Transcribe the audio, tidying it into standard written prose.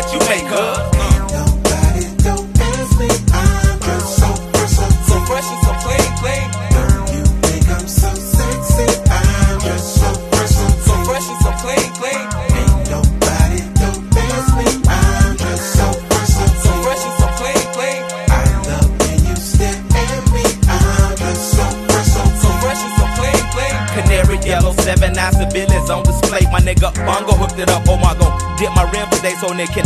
that you make her. Nobody don't ask me, I'm just so fresh and so clean, clean. You think I'm so sexy, I'm just so fresh and so clean, clean. Ain't nobody don't ask me, I'm just so fresh and so clean, clean. I love when you stare at me, I'm just so fresh and so clean, clean. Canary yellow, 7 9 civilians on display. My nigga Bongo hooked it up. Oh my god, dip my rim today so Nick can